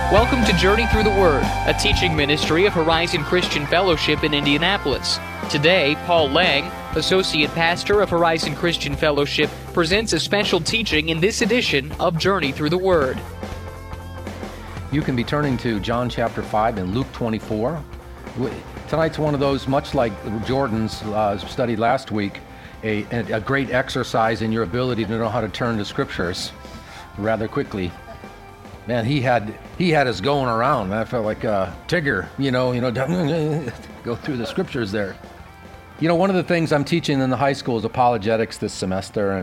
Welcome to Journey Through the Word, a teaching ministry of Horizon Christian Fellowship in Indianapolis. Today, Paul Lang, Associate Pastor of Horizon Christian Fellowship, presents a special teaching in this edition of Journey Through the Word. You can be turning to John chapter 5 and Luke 24. Tonight's one of those, much like Jordan's study last week, a great exercise in your ability to know how to turn to scriptures rather quickly. Man, he had us going around. I felt like Tigger, go through the scriptures there. You know, one of the things I'm teaching in the high school is apologetics this semester,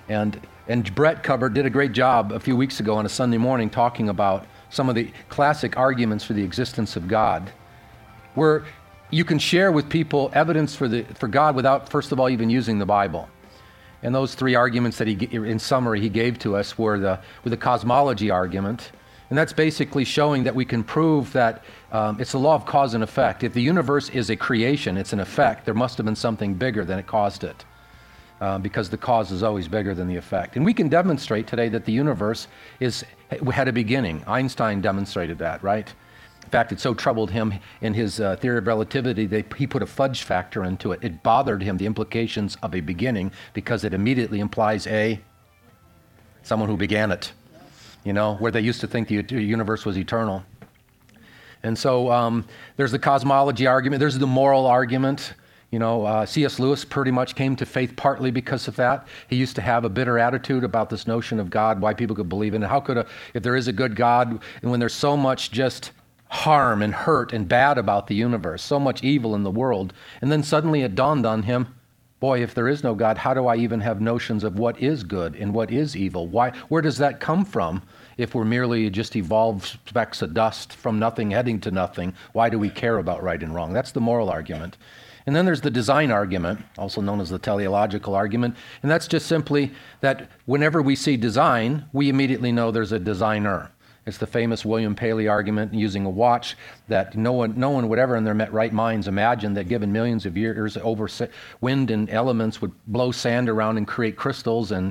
and Brett did a great job a few weeks ago on a Sunday morning talking about some of the classic arguments for the existence of God, where you can share with people evidence for God without, first of all, even using the Bible. And those three arguments that in summary, he gave to us were the cosmology argument. And that's basically showing that we can prove that it's the law of cause and effect. If the universe is a creation, it's an effect, there must have been something bigger than it caused it. Because the cause is always bigger than the effect. And we can demonstrate today that the universe had a beginning. Einstein demonstrated that, right? In fact, it so troubled him in his theory of relativity that he put a fudge factor into it. It bothered him, the implications of a beginning, because it immediately implies someone who began it, where they used to think the universe was eternal. And so there's the cosmology argument, there's the moral argument. C.S. Lewis pretty much came to faith partly because of that. He used to have a bitter attitude about this notion of God, why people could believe in it. How could if there is a good God, and when there's so much just harm and hurt and bad about the universe, so much evil in the world, and then suddenly it dawned on him, boy, if there is no God, how do I even have notions of what is good and what is evil? Where does that come from if we're merely just evolved specks of dust from nothing heading to nothing? Why do we care about right and wrong? That's the moral argument. And then there's the design argument, also known as the teleological argument, and that's just simply that whenever we see design, we immediately know there's a designer. It's the famous William Paley argument using a watch that no one would ever in their right minds imagine that given millions of years over wind and elements would blow sand around and create crystals and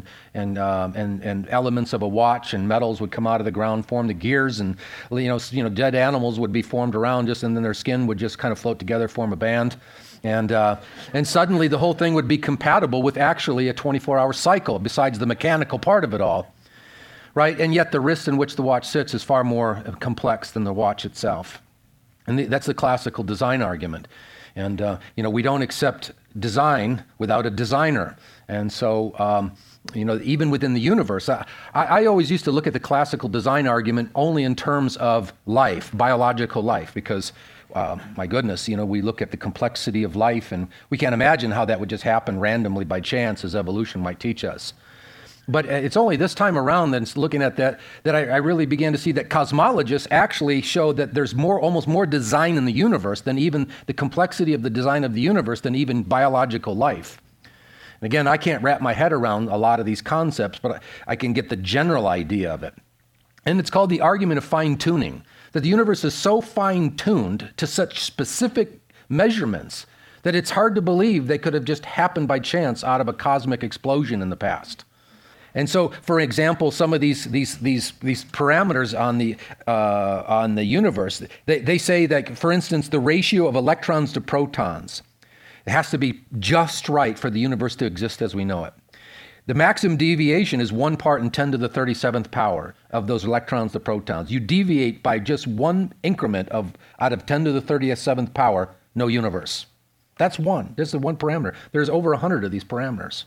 elements of a watch, and metals would come out of the ground, form the gears, and dead animals would be formed around and then their skin would just kind of float together, form a band. And suddenly the whole thing would be compatible with actually a 24-hour cycle besides the mechanical part of it all. Right, and yet the wrist in which the watch sits is far more complex than the watch itself. And that's the classical design argument. And, we don't accept design without a designer. And so, even within the universe, I always used to look at the classical design argument only in terms of life, biological life, because, my goodness, we look at the complexity of life, and we can't imagine how that would just happen randomly by chance, as evolution might teach us. But it's only this time around that looking at that I really began to see that cosmologists actually show that there's almost more design in the universe than even the complexity of the design of the universe than even biological life. And again, I can't wrap my head around a lot of these concepts, but I can get the general idea of it. And it's called the argument of fine-tuning, that the universe is so fine-tuned to such specific measurements that it's hard to believe they could have just happened by chance out of a cosmic explosion in the past. And so, for example, some of these parameters on the universe, they say that, for instance, the ratio of electrons to protons, it has to be just right for the universe to exist as we know it. The maximum deviation is 1 part in 10 to the 37th power of those electrons to protons. You deviate by just one increment out of 10 to the 37th power, no universe. That's one. This is one parameter. There's over 100 of these parameters.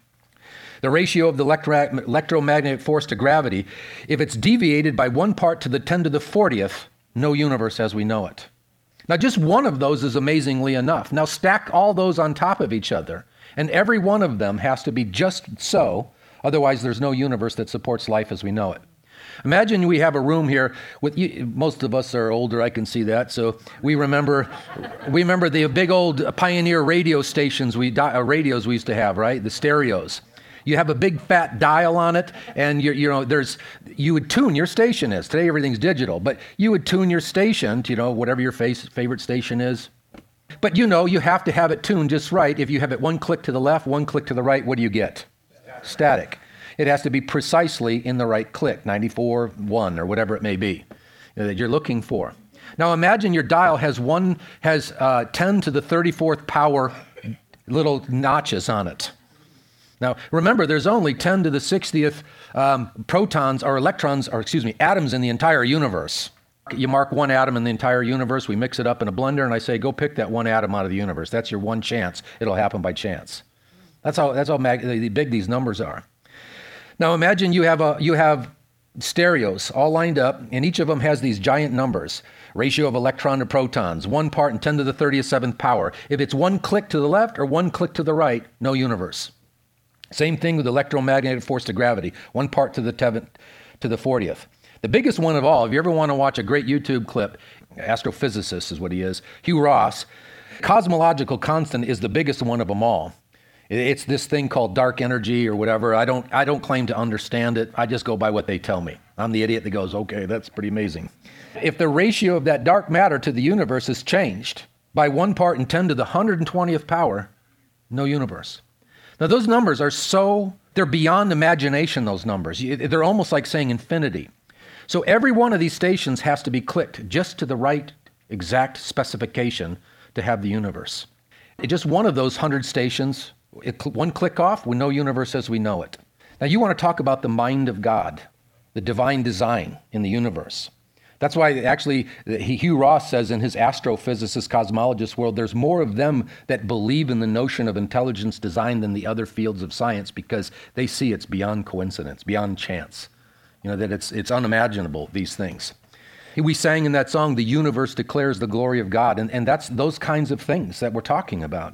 The ratio of the electromagnetic force to gravity, if it's deviated by 1 part to the 10 to the 40th, no universe as we know it. Now, just one of those is amazingly enough. Now, stack all those on top of each other, and every one of them has to be just so, otherwise there's no universe that supports life as we know it. Imagine we have a room here with most of us are older, I can see that, so we remember the big old Pioneer radio stations, radios we used to have, right? The stereos. You have a big fat dial on it, and you would tune your station is. Today everything's digital, but you would tune your station to whatever your favorite station is. But you have to have it tuned just right. If you have it one click to the left, one click to the right, what do you get? Static. It has to be precisely in the right click, 94.1 or whatever it may be. that you're looking for. Now imagine your dial has 10 to the 34th power little notches on it. Now remember, there's only 10 to the 60th atoms in the entire universe. You mark one atom in the entire universe, we mix it up in a blender, and I say, go pick that one atom out of the universe. That's your one chance. It'll happen by chance. That's how big these numbers are. Now imagine you have stereos all lined up, and each of them has these giant numbers. Ratio of electron to protons, 1 part in 10 to the 37th power. If it's one click to the left or one click to the right, no universe. Same thing with electromagnetic force to gravity, 1 part to the 40th. The biggest one of all, if you ever want to watch a great YouTube clip, astrophysicist is what he is, Hugh Ross, cosmological constant is the biggest one of them all. It's this thing called dark energy or whatever. I don't claim to understand it. I just go by what they tell me. I'm the idiot that goes, okay, that's pretty amazing. If the ratio of that dark matter to the universe is changed by 1 part in 10 to the 120th power, no universe. Now those numbers are they're beyond imagination, those numbers. They're almost like saying infinity. So every one of these stations has to be clicked just to the right exact specification to have the universe. Just one of those 100 stations, one click off, with no universe as we know it. Now you want to talk about the mind of God, the divine design in the universe. That's why actually Hugh Ross says in his astrophysicist cosmologist world, there's more of them that believe in the notion of intelligence design than the other fields of science, because they see it's beyond coincidence, beyond chance. That it's unimaginable, these things. We sang in that song, the universe declares the glory of God, and that's those kinds of things that we're talking about.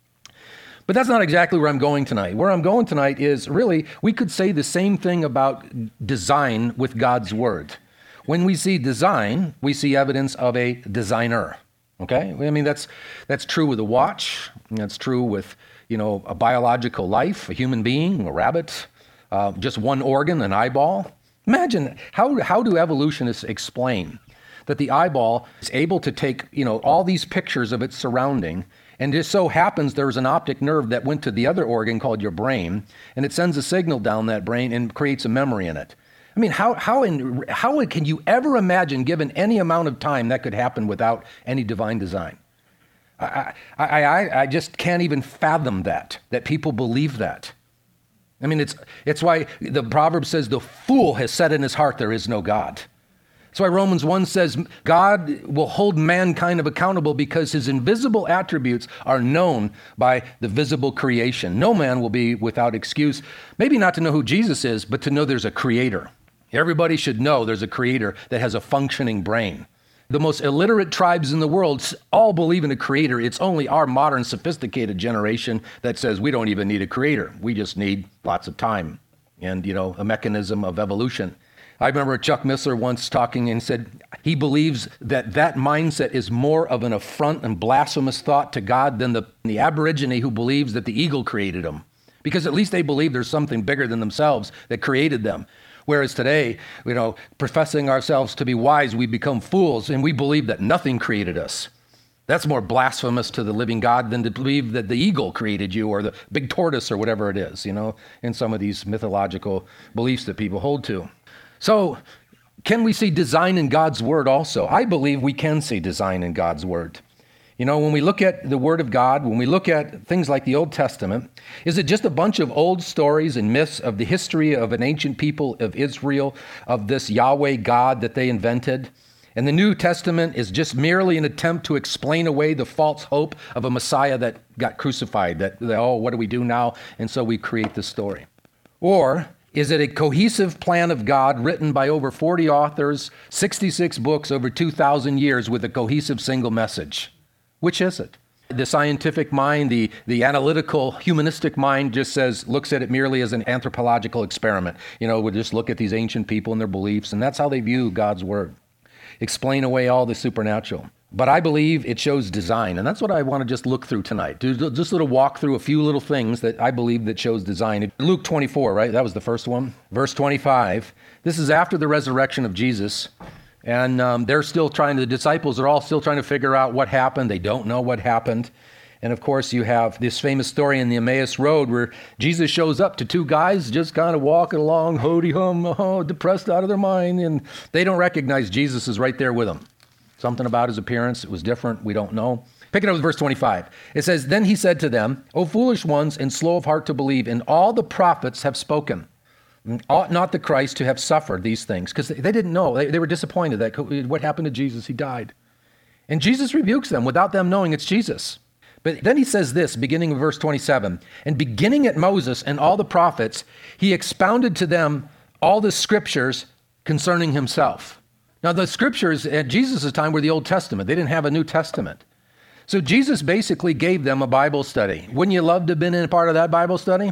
But that's not exactly where I'm going tonight. Where I'm going tonight is really, we could say the same thing about design with God's word. When we see design, we see evidence of a designer, okay? I mean, that's true with a watch. That's true with, a biological life, a human being, a rabbit, just one organ, an eyeball. Imagine, how do evolutionists explain that the eyeball is able to take, all these pictures of its surrounding, and it so happens there's an optic nerve that went to the other organ called your brain, and it sends a signal down that brain and creates a memory in it. I mean, how can you ever imagine, given any amount of time, that could happen without any divine design? I just can't even fathom that people believe that. I mean, it's why the proverb says, the fool has said in his heart there is no God. That's why Romans 1 says God will hold mankind accountable because his invisible attributes are known by the visible creation. No man will be without excuse, maybe not to know who Jesus is, but to know there's a creator. Everybody should know there's a creator that has a functioning brain. The most illiterate tribes in the world all believe in a creator. It's only our modern sophisticated generation that says we don't even need a creator. We just need lots of time and, a mechanism of evolution. I remember Chuck Missler once talking and said he believes that mindset is more of an affront and blasphemous thought to God than the Aborigine who believes that the eagle created them. Because at least they believe there's something bigger than themselves that created them. Whereas today, professing ourselves to be wise, we become fools and we believe that nothing created us. That's more blasphemous to the living God than to believe that the eagle created you or the big tortoise or whatever it is, in some of these mythological beliefs that people hold to. So, can we see design in God's word also? I believe we can see design in God's word. When we look at the Word of God, when we look at things like the Old Testament, is it just a bunch of old stories and myths of the history of an ancient people of Israel, of this Yahweh God that they invented? And the New Testament is just merely an attempt to explain away the false hope of a Messiah that got crucified, that what do we do now? And so we create this story. Or is it a cohesive plan of God written by over 40 authors, 66 books over 2,000 years with a cohesive single message? Which is it? The scientific mind, the analytical, humanistic mind just looks at it merely as an anthropological experiment. We just look at these ancient people and their beliefs, and that's how they view God's word. Explain away all the supernatural. But I believe it shows design, and that's what I want to just look through tonight. Just a little walk through a few little things that I believe that shows design. Luke 24, right? That was the first one. Verse 25. This is after the resurrection of Jesus. And the disciples are all still trying to figure out what happened. They don't know what happened. And of course, you have this famous story in the Emmaus Road where Jesus shows up to two guys just kind of walking along, hody-hum, depressed out of their mind, and they don't recognize Jesus is right there with them. Something about his appearance, it was different, we don't know. Pick it up with verse 25. It says, "Then he said to them, O foolish ones and slow of heart to believe, and all the prophets have spoken. Ought not the Christ to have suffered these things?" Because they didn't know. They were disappointed that what happened to Jesus, he died. And Jesus rebukes them without them knowing it's Jesus. But then he says this, beginning of verse 27, "And beginning at Moses and all the prophets, he expounded to them all the scriptures concerning himself." Now, the scriptures at Jesus' time were the Old Testament. They didn't have a New Testament. So Jesus basically gave them a Bible study. Wouldn't you love to have been in a part of that Bible study?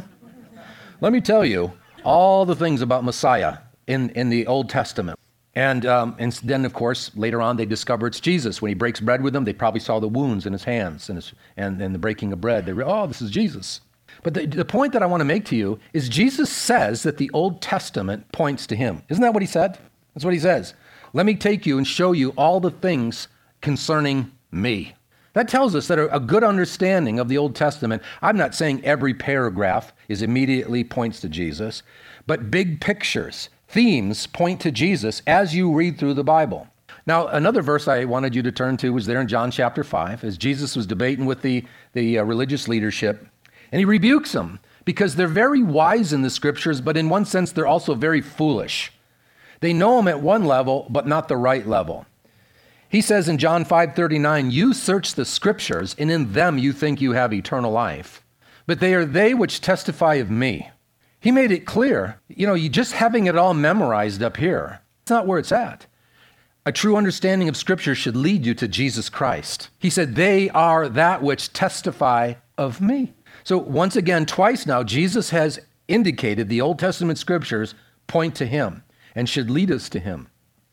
Let me tell you all the things about Messiah in the Old Testament. And then, of course, later on, they discover it's Jesus. When he breaks bread with them, they probably saw the wounds in his hands and the breaking of bread. Oh, this is Jesus. But the point that I want to make to you is Jesus says that the Old Testament points to him. Isn't that what he said? That's what he says. "Let me take you and show you all the things concerning me." That tells us that a good understanding of the Old Testament, I'm not saying every paragraph immediately points to Jesus, but big pictures, themes point to Jesus as you read through the Bible. Now, another verse I wanted you to turn to was there in John chapter 5, as Jesus was debating with the religious leadership, and he rebukes them because they're very wise in the scriptures, but in one sense, they're also very foolish. They know them at one level, but not the right level. He says in John 5:39, "You search the scriptures, and in them you think you have eternal life. But they are they which testify of me." He made it clear, you just having it all memorized up here, it's not where it's at. A true understanding of scripture should lead you to Jesus Christ. He said, "They are that which testify of me." So once again, twice now, Jesus has indicated the Old Testament scriptures point to him and should lead us to him.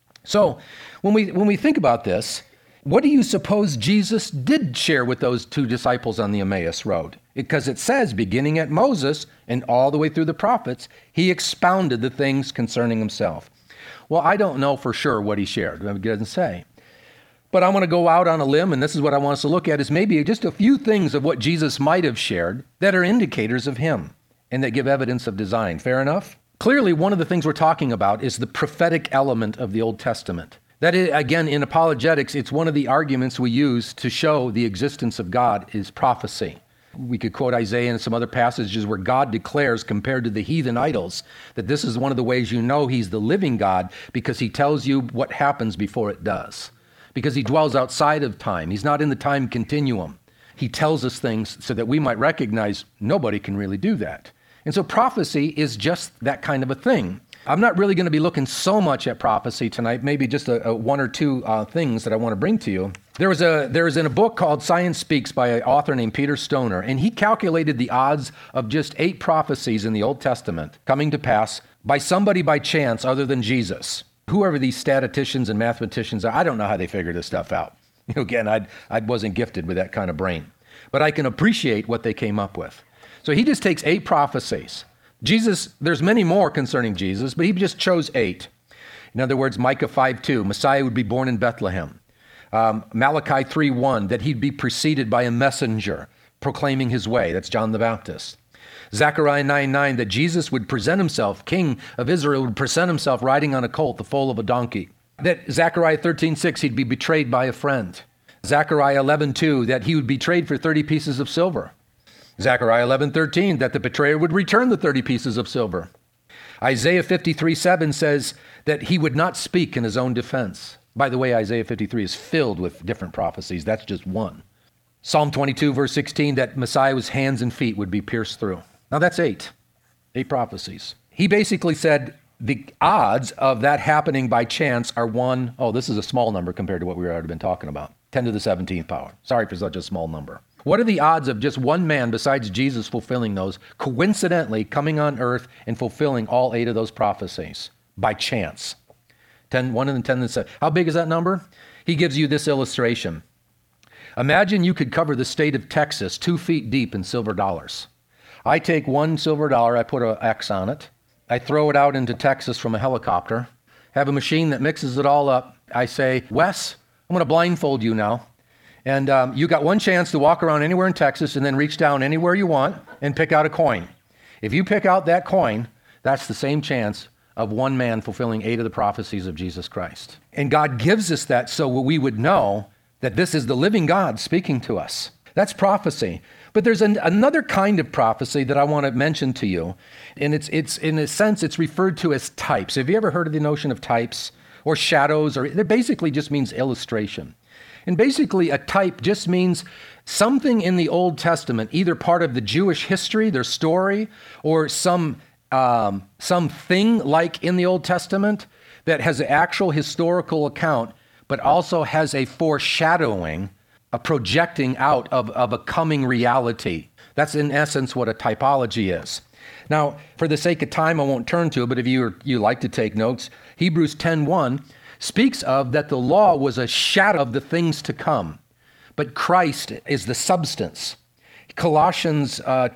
So when we think about this, what do you suppose Jesus did share with those two disciples on the Emmaus Road? Because it says, beginning at Moses and all the way through the prophets, he expounded the things concerning himself. Well, I don't know for sure what he shared. It doesn't say. But I want to go out on a limb, and this is what I want us to look at, is maybe just a few things of what Jesus might have shared that are indicators of him and that give evidence of design. Fair enough? Clearly, one of the things we're talking about is the prophetic element of the Old Testament. That is, again, in apologetics, it's one of the arguments we use to show the existence of God is prophecy. We could quote Isaiah and some other passages where God declares, compared to the heathen idols, that this is one of the ways you know he's the living God, because he tells you what happens before it does. Because he dwells outside of time. He's not in the time continuum. He tells us things so that we might recognize nobody can really do that. And so prophecy is just that kind of a thing. I'm not really going to be looking so much at prophecy tonight, maybe just one or two things that I want to bring to you. There is in a book called Science Speaks by an author named Peter Stoner, and he calculated the odds of just 8 prophecies in the Old Testament coming to pass by somebody by chance other than Jesus. Whoever these statisticians and mathematicians are, I don't know how they figure this stuff out. Again, I wasn't gifted with that kind of brain, but I can appreciate what they came up with. So he just takes 8 prophecies. Jesus, there's many more concerning Jesus, but he just chose 8. In other words, Micah 5:2, Messiah would be born in Bethlehem. Malachi 3:1, that he'd be preceded by a messenger proclaiming his way. That's John the Baptist. Zechariah 9:9, that Jesus would present himself, King of Israel, would present himself riding on a colt, the foal of a donkey. That Zechariah 13:6, he'd be betrayed by a friend. Zechariah 11:2, that he would be betrayed for 30 pieces of silver. Zechariah 11:13, that the betrayer would return the 30 pieces of silver. Isaiah 53:7 says that he would not speak in his own defense. By the way, Isaiah 53 is filled with different prophecies. That's just one. Psalm 22, verse 16, that Messiah's hands and feet would be pierced through. Now that's 8 prophecies. He basically said the odds of that happening by chance are this is a small number compared to what we've already been talking about, 10 to the 17th power. Sorry for such a small number. What are the odds of just one man besides Jesus fulfilling those, coincidentally coming on earth and fulfilling all 8 of those prophecies by chance? 1 in 10 to the 7. How big is that number? He gives you this illustration. Imagine you could cover the state of Texas 2 feet deep in silver dollars. I take one silver dollar, I put an X on it. I throw it out into Texas from a helicopter, have a machine that mixes it all up. I say, Wes, I'm going to blindfold you now. And you got one chance to walk around anywhere in Texas and then reach down anywhere you want and pick out a coin. If you pick out that coin, that's the same chance of one man fulfilling 8 of the prophecies of Jesus Christ. And God gives us that so we would know that this is the living God speaking to us. That's prophecy. But there's another kind of prophecy that I want to mention to you. And it's in a sense, it's referred to as types. Have you ever heard of the notion of types or shadows? Or it basically just means illustration. And basically a type just means something in the Old Testament, either part of the Jewish history, their story, or something like in the Old Testament that has an actual historical account, but also has a foreshadowing, a projecting out of a coming reality. That's in essence what a typology is. Now, for the sake of time, I won't turn to it, but if you like to take notes, Hebrews 10:1 speaks of that the law was a shadow of the things to come, but Christ is the substance. Colossians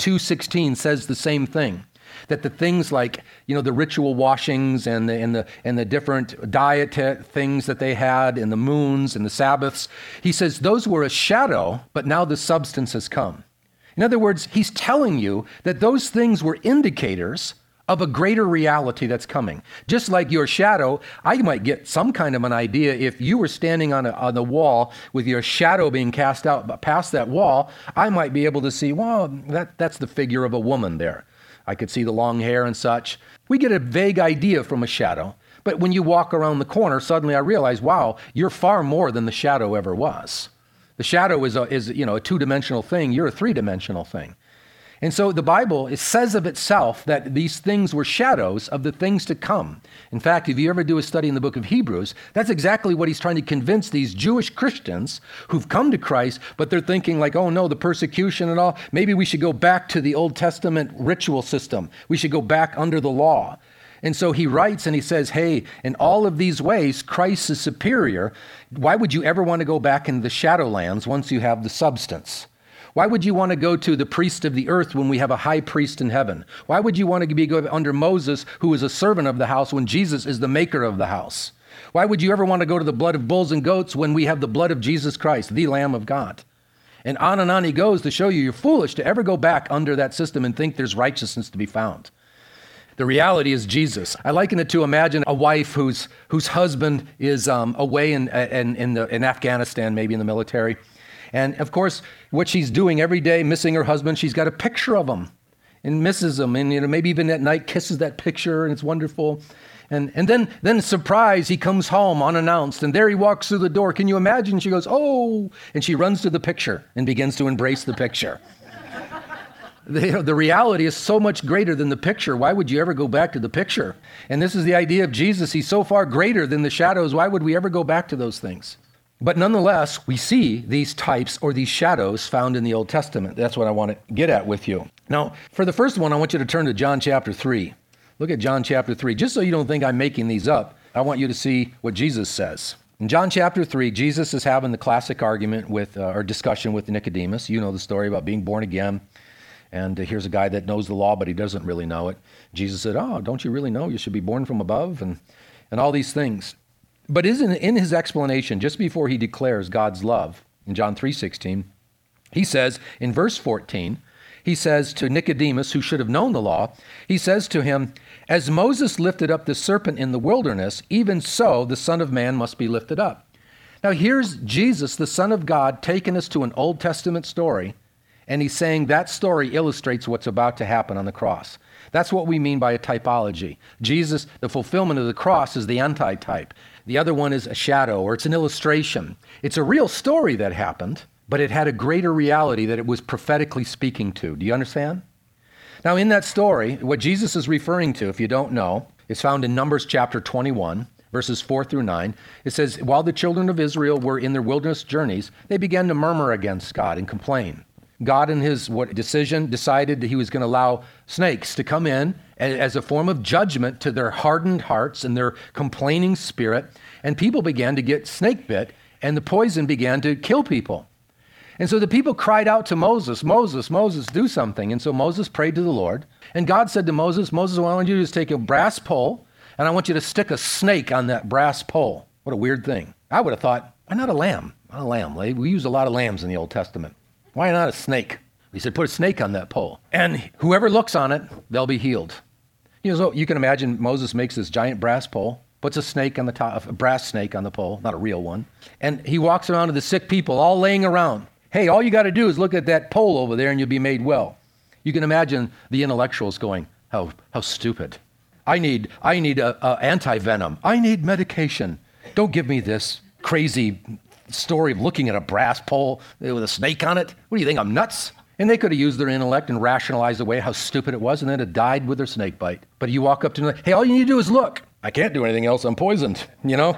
2:16 says the same thing, that the things like, the ritual washings and the different diet things that they had and the moons and the Sabbaths, he says those were a shadow, but now the substance has come. In other words, he's telling you that those things were indicators of a greater reality that's coming. Just like your shadow, I might get some kind of an idea if you were standing on the wall with your shadow being cast out past that wall, I might be able to see, well, that's the figure of a woman there. I could see the long hair and such. We get a vague idea from a shadow, but when you walk around the corner, suddenly I realize, wow, you're far more than the shadow ever was. The shadow is a two-dimensional thing. You're a three-dimensional thing. And so the Bible, it says of itself that these things were shadows of the things to come. In fact, if you ever do a study in the book of Hebrews, that's exactly what he's trying to convince these Jewish Christians who've come to Christ, but they're thinking like, oh no, the persecution and all, maybe we should go back to the Old Testament ritual system. We should go back under the law. And so he writes and he says, hey, in all of these ways, Christ is superior. Why would you ever want to go back into the shadowlands once you have the substance? Why would you want to go to the priest of the earth when we have a high priest in heaven? Why would you want to go under Moses, who is a servant of the house, when Jesus is the maker of the house? Why would you ever want to go to the blood of bulls and goats when we have the blood of Jesus Christ, the Lamb of God? And on he goes to show you you're foolish to ever go back under that system and think there's righteousness to be found. The reality is Jesus. I liken it to imagine a wife whose husband is away in Afghanistan, maybe in the military. And of course, what she's doing every day, missing her husband, she's got a picture of him and misses him. And maybe even at night kisses that picture and it's wonderful. And then surprise, he comes home unannounced and there he walks through the door. Can you imagine? She goes, oh, and she runs to the picture and begins to embrace the picture. The reality is so much greater than the picture. Why would you ever go back to the picture? And this is the idea of Jesus. He's so far greater than the shadows. Why would we ever go back to those things? But nonetheless, we see these types or these shadows found in the Old Testament. That's what I want to get at with you. Now, for the first one, I want you to turn to John chapter 3. Look at John chapter 3. Just so you don't think I'm making these up, I want you to see what Jesus says. In John chapter 3, Jesus is having the classic argument or discussion with Nicodemus. You know the story about being born again. And here's a guy that knows the law, but he doesn't really know it. Jesus said, oh, don't you really know you should be born from above? And all these things. But in his explanation, just before he declares God's love, in John 3:16, he says, in verse 14, he says to Nicodemus, who should have known the law, he says to him, as Moses lifted up the serpent in the wilderness, even so the Son of Man must be lifted up. Now here's Jesus, the Son of God, taking us to an Old Testament story, and he's saying that story illustrates what's about to happen on the cross. That's what we mean by a typology. Jesus, the fulfillment of the cross, is the antitype. The other one is a shadow, or it's an illustration. It's a real story that happened, but it had a greater reality that it was prophetically speaking to. Do you understand? Now, in that story, what Jesus is referring to, if you don't know, is found in Numbers chapter 21, verses 4 through 9. It says, while the children of Israel were in their wilderness journeys, they began to murmur against God and complain. God, in his decision, decided that he was going to allow snakes to come in as a form of judgment to their hardened hearts and their complaining spirit. And people began to get snake bit, and the poison began to kill people. And so the people cried out to Moses, Moses, Moses, do something. And so Moses prayed to the Lord. And God said to Moses, Moses, what I want you to do is take a brass pole, and I want you to stick a snake on that brass pole. What a weird thing. I would have thought, why not a lamb? A lamb. We use a lot of lambs in the Old Testament. Why not a snake? He said, put a snake on that pole. And whoever looks on it, they'll be healed. So you can imagine Moses makes this giant brass pole, puts a snake on the top, a brass snake on the pole, not a real one. And he walks around to the sick people all laying around. Hey, all you got to do is look at that pole over there and you'll be made well. You can imagine the intellectuals going, how stupid. I need a anti-venom. I need medication. Don't give me this crazy story of looking at a brass pole with a snake on it. What do you think, I'm nuts? And they could have used their intellect and rationalized away how stupid it was and then it died with their snake bite. But you walk up to them, hey, all you need to do is look. I can't do anything else, I'm poisoned,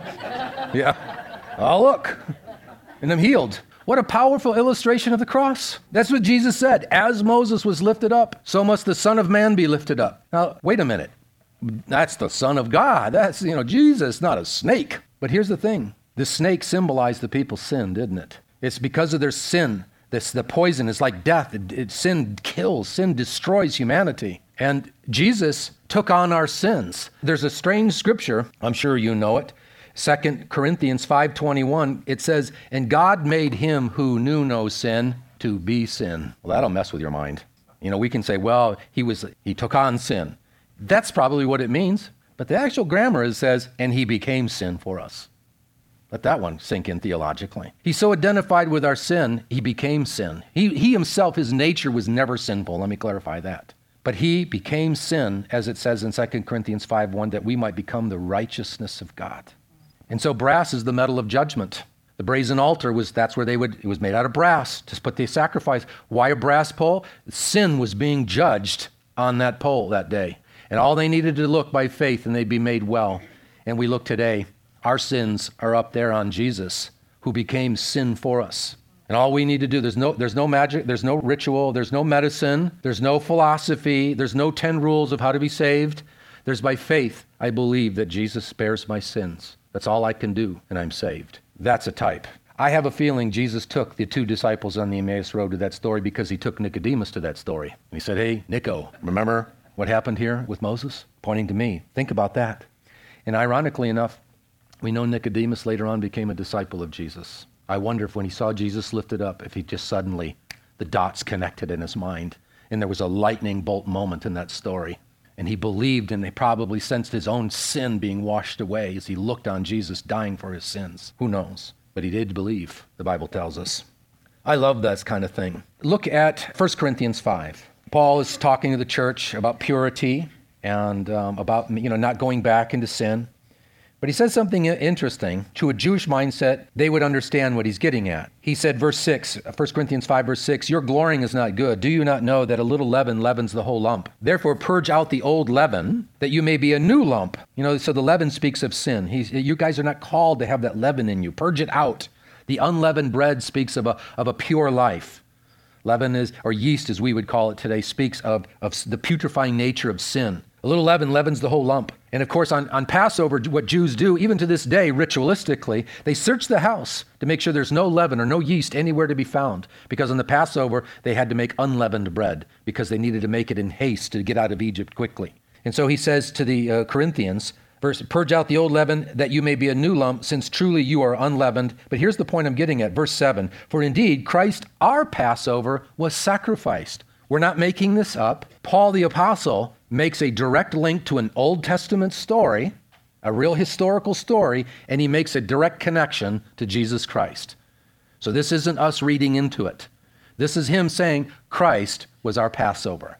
Yeah. I'll look. And I'm healed. What a powerful illustration of the cross. That's what Jesus said. As Moses was lifted up, so must the Son of Man be lifted up. Now, wait a minute. That's the Son of God. That's, Jesus, not a snake. But here's the thing. The snake symbolized the people's sin, didn't it? It's because of their sin. The poison is like death. Sin kills. Sin destroys humanity. And Jesus took on our sins. There's a strange scripture. I'm sure you know it. 2 Corinthians 5:21, it says, and God made him who knew no sin to be sin. Well, that'll mess with your mind. We can say, well, he took on sin. That's probably what it means. But the actual grammar says, and he became sin for us. Let that one sink in theologically. He's so identified with our sin, he became sin. He himself, his nature was never sinful. Let me clarify that. But he became sin, as it says in 2 Corinthians 5:1, that we might become the righteousness of God. And so brass is the metal of judgment. The brazen altar it was made out of brass to put the sacrifice. Why a brass pole? Sin was being judged on that pole that day. And all they needed to look by faith and they'd be made well. And we look today, our sins are up there on Jesus, who became sin for us. And all we need to do, there's no magic, there's no ritual, there's no medicine, there's no philosophy, there's no 10 rules of how to be saved. There's by faith, I believe that Jesus bears my sins. That's all I can do, and I'm saved. That's a type. I have a feeling Jesus took the 2 disciples on the Emmaus Road to that story because he took Nicodemus to that story. And he said, hey, Nico, remember what happened here with Moses? Pointing to me. Think about that. And ironically enough, we know Nicodemus later on became a disciple of Jesus. I wonder if when he saw Jesus lifted up, if he just suddenly, the dots connected in his mind, and there was a lightning bolt moment in that story. And he believed, and they probably sensed his own sin being washed away as he looked on Jesus dying for his sins. Who knows? But he did believe, the Bible tells us. I love that kind of thing. Look at 1 Corinthians 5. Paul is talking to the church about purity and about not going back into sin. But he says something interesting. To a Jewish mindset, they would understand what he's getting at. He said, verse 6, 1 Corinthians 5, verse 6, your glorying is not good. Do you not know that a little leaven leavens the whole lump? Therefore, purge out the old leaven, that you may be a new lump. So the leaven speaks of sin. You guys are not called to have that leaven in you. Purge it out. The unleavened bread speaks of a pure life. Leaven is, or yeast as we would call it today, speaks of the putrefying nature of sin. A little leaven leavens the whole lump. And of course, on Passover, what Jews do, even to this day, ritualistically, they search the house to make sure there's no leaven or no yeast anywhere to be found. Because on the Passover, they had to make unleavened bread because they needed to make it in haste to get out of Egypt quickly. And so he says to the Corinthians, purge out the old leaven that you may be a new lump, since truly you are unleavened. But here's the point I'm getting at, verse 7. For indeed, Christ, our Passover, was sacrificed. We're not making this up. Paul the Apostle makes a direct link to an Old Testament story, a real historical story, and he makes a direct connection to Jesus Christ. So this isn't us reading into it. This is him saying Christ was our Passover.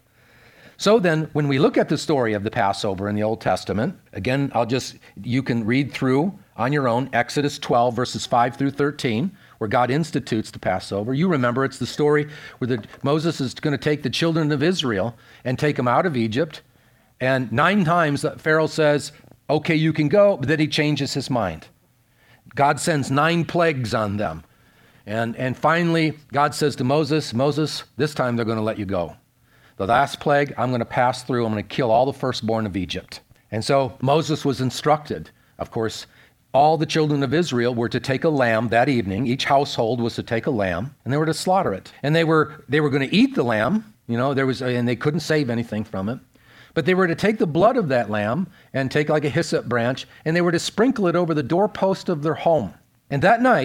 So then, when we look at the story of the Passover in the Old Testament, again, you can read through on your own Exodus 12, verses 5 through 13, where God institutes the Passover. You remember it's the story where Moses is going to take the children of Israel and take them out of Egypt. And 9 times Pharaoh says, okay, you can go, but then he changes his mind. God sends 9 plagues on them. And finally, God says to Moses, this time they're going to let you go. The last plague, I'm going to pass through. I'm going to kill all the firstborn of Egypt. And so Moses was instructed. Of course, all the children of Israel were to take a lamb that evening. Each household was to take a lamb, and they were to slaughter it. And they were going to eat the lamb. And they couldn't save anything from it. But they were to take the blood of that lamb and take like a hyssop branch, and they were to sprinkle it over the doorpost of their home. And that night,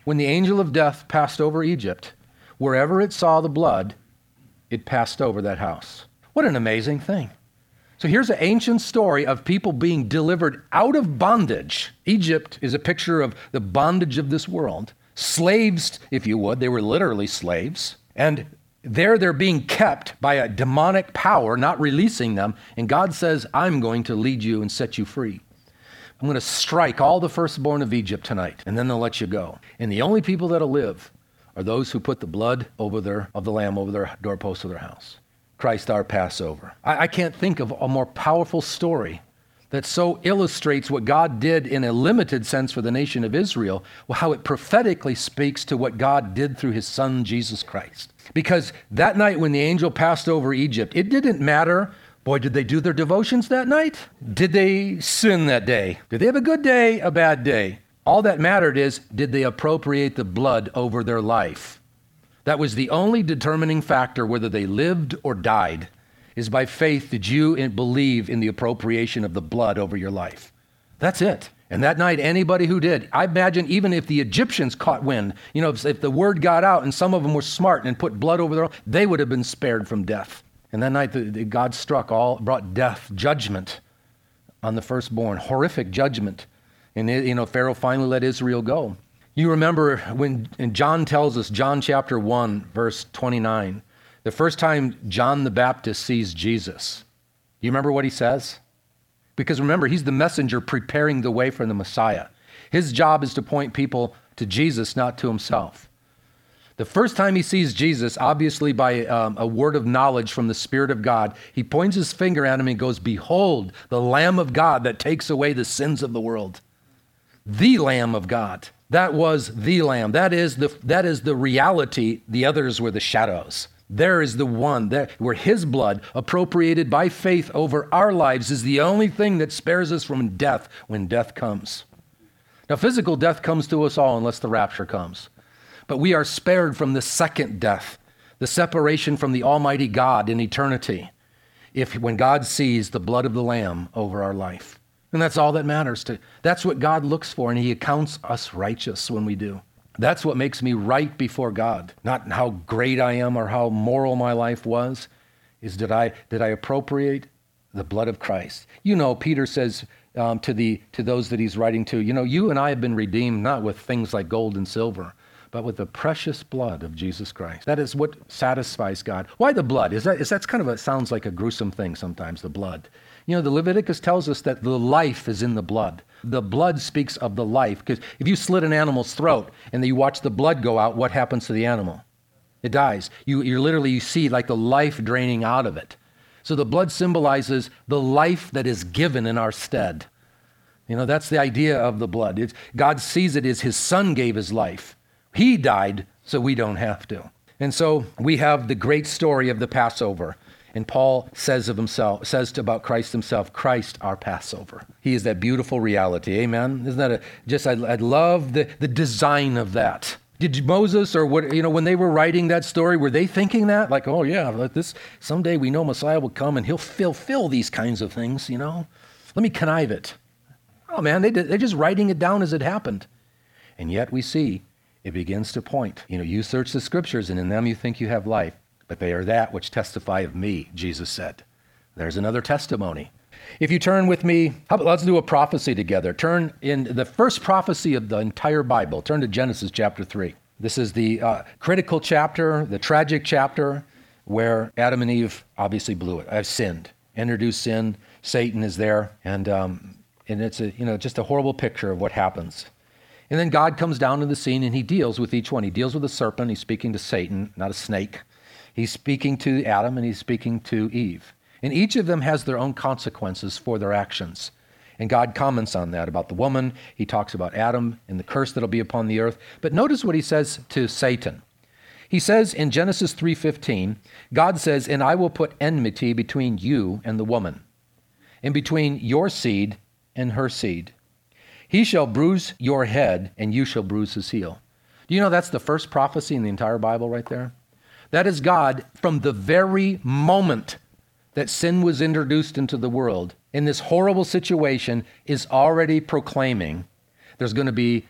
when the angel of death passed over Egypt, wherever it saw the blood, it passed over that house. What an amazing thing. So here's an ancient story of people being delivered out of bondage. Egypt is a picture of the bondage of this world. Slaves, if you would, they were literally slaves. And there they're being kept by a demonic power, not releasing them. And God says, I'm going to lead you and set you free. I'm going to strike all the firstborn of Egypt tonight, and then they'll let you go. And the only people that'll live are those who put the blood of the lamb over their doorpost of their house. Christ our Passover. I can't think of a more powerful story that so illustrates what God did in a limited sense for the nation of Israel, how it prophetically speaks to what God did through his son, Jesus Christ. Because that night when the angel passed over Egypt, it didn't matter, boy, did they do their devotions that night? Did they sin that day? Did they have a good day, a bad day? All that mattered is, did they appropriate the blood over their life? That was the only determining factor whether they lived or died, is by faith did you believe in the appropriation of the blood over your life. That's it. And that night, anybody who did, I imagine even if the Egyptians caught wind, if the word got out and some of them were smart and put blood over their own, they would have been spared from death. And that night, God brought death, judgment on the firstborn, horrific judgment. And, Pharaoh finally let Israel go. You remember when John tells us, John chapter 1, verse 29, the first time John the Baptist sees Jesus. You remember what he says? Because remember, he's the messenger preparing the way for the Messiah. His job is to point people to Jesus, not to himself. The first time he sees Jesus, obviously by a word of knowledge from the Spirit of God, he points his finger at him and goes, "Behold, the Lamb of God that takes away the sins of the world." The Lamb of God. That was the Lamb. That is the reality. The others were the shadows. There is the one where his blood, appropriated by faith over our lives, is the only thing that spares us from death when death comes. Now, physical death comes to us all unless the rapture comes. But we are spared from the second death, the separation from the Almighty God in eternity, when God sees the blood of the Lamb over our life. And that's all that matters. That's what God looks for, and he accounts us righteous when we do. That's what makes me right before God. Not how great I am or how moral my life was, is did I appropriate the blood of Christ? Peter says to those that he's writing to, you and I have been redeemed not with things like gold and silver, but with the precious blood of Jesus Christ. That is what satisfies God. Why the blood? That's kind of sounds like a gruesome thing sometimes, the blood. The Leviticus tells us that the life is in the blood. The blood speaks of the life, because if you slit an animal's throat and then you watch the blood go out, what happens to the animal? It dies. You see like the life draining out of it. So the blood symbolizes the life that is given in our stead. That's the idea of the blood. God sees it as his son gave his life. He died so we don't have to. And so we have the great story of the Passover. And Paul says about Christ himself, Christ our Passover. He is that beautiful reality. Amen. Isn't that I love the design of that. Did Moses or when they were writing that story, were they thinking that? Like, oh yeah, someday we know Messiah will come and he'll fulfill these kinds of things, Let me connive it. Oh man, they're just writing it down as it happened. And yet we see it begins to point. You search the scriptures and in them you think you have life. But they are that which testify of me, Jesus said. There's another testimony. If you turn with me, let's do a prophecy together. Turn in the first prophecy of the entire Bible. Turn to Genesis chapter 3. This is the critical chapter, the tragic chapter, where Adam and Eve obviously blew it. I've sinned. Introduced sin. Satan is there. And it's just a horrible picture of what happens. And then God comes down to the scene and he deals with each one. He deals with the serpent. He's speaking to Satan, not a snake. He's speaking to Adam and he's speaking to Eve. And each of them has their own consequences for their actions. And God comments on that about the woman. He talks about Adam and the curse that'll be upon the earth. But notice what he says to Satan. He says in Genesis 3:15, God says, "And I will put enmity between you and the woman, and between your seed and her seed. He shall bruise your head, and you shall bruise his heel." Do you know that's the first prophecy in the entire Bible right there? That is God, from the very moment that sin was introduced into the world, in this horrible situation, is already proclaiming there's going to be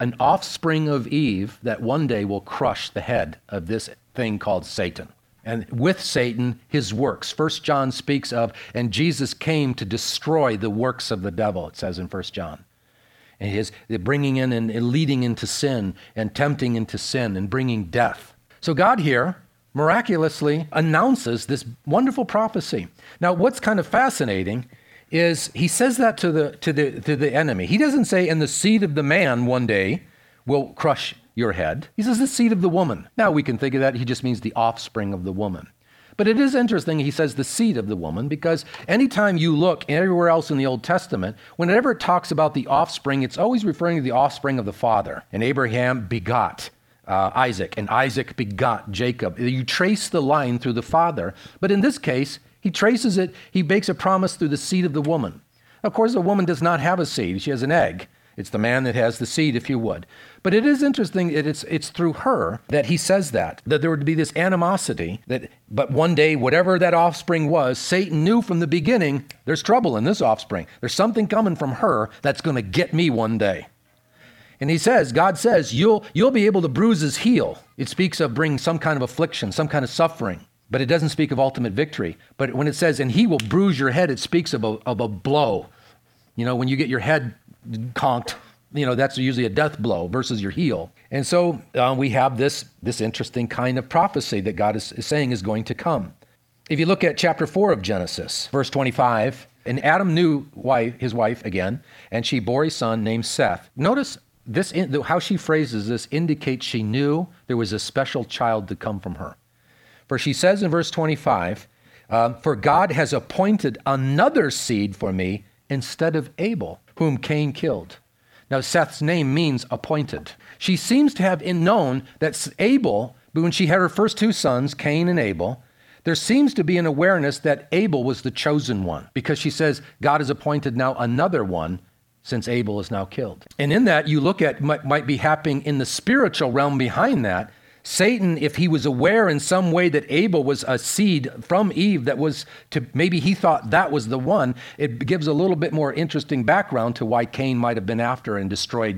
an offspring of Eve that one day will crush the head of this thing called Satan. And with Satan, his works. 1 John speaks of, and Jesus came to destroy the works of the devil, it says in 1 John. And his bringing in and leading into sin and tempting into sin and bringing death. So God here miraculously announces this wonderful prophecy. Now, what's kind of fascinating is he says that to the enemy. He doesn't say, and the seed of the man one day will crush your head. He says the seed of the woman. Now we can think of that. He just means the offspring of the woman. But it is interesting he says the seed of the woman, because anytime you look everywhere else in the Old Testament, whenever it talks about the offspring, it's always referring to the offspring of the father. And Abraham begot Isaac, and Isaac begot Jacob. You trace the line through the father, but in this case, he traces it, he makes a promise through the seed of the woman. Of course, the woman does not have a seed. She has an egg. It's the man that has the seed, if you would. But it is interesting that it's through her that he says that there would be this animosity, but one day, whatever that offspring was, Satan knew from the beginning, there's trouble in this offspring. There's something coming from her that's going to get me one day. And he says, God says, you'll be able to bruise his heel. It speaks of bringing some kind of affliction, some kind of suffering. But it doesn't speak of ultimate victory. But when it says, and he will bruise your head, it speaks of a blow. You know, when you get your head conked, that's usually a death blow versus your heel. And so we have this interesting kind of prophecy that God is saying is going to come. If you look at chapter 4 of Genesis, verse 25, and Adam knew his wife again, and she bore a son named Seth. Notice this, how she phrases this indicates she knew there was a special child to come from her. For she says in verse 25, for God has appointed another seed for me instead of Abel, whom Cain killed. Now, Seth's name means appointed. She seems to have known that Abel, when she had her first two sons, Cain and Abel, there seems to be an awareness that Abel was the chosen one, because she says God has appointed now another one since Abel is now killed. And in that, you look at might be happening in the spiritual realm behind that. Satan, if he was aware in some way that Abel was a seed from Eve that was to, maybe he thought that was the one, it gives a little bit more interesting background to why Cain might have been after and destroyed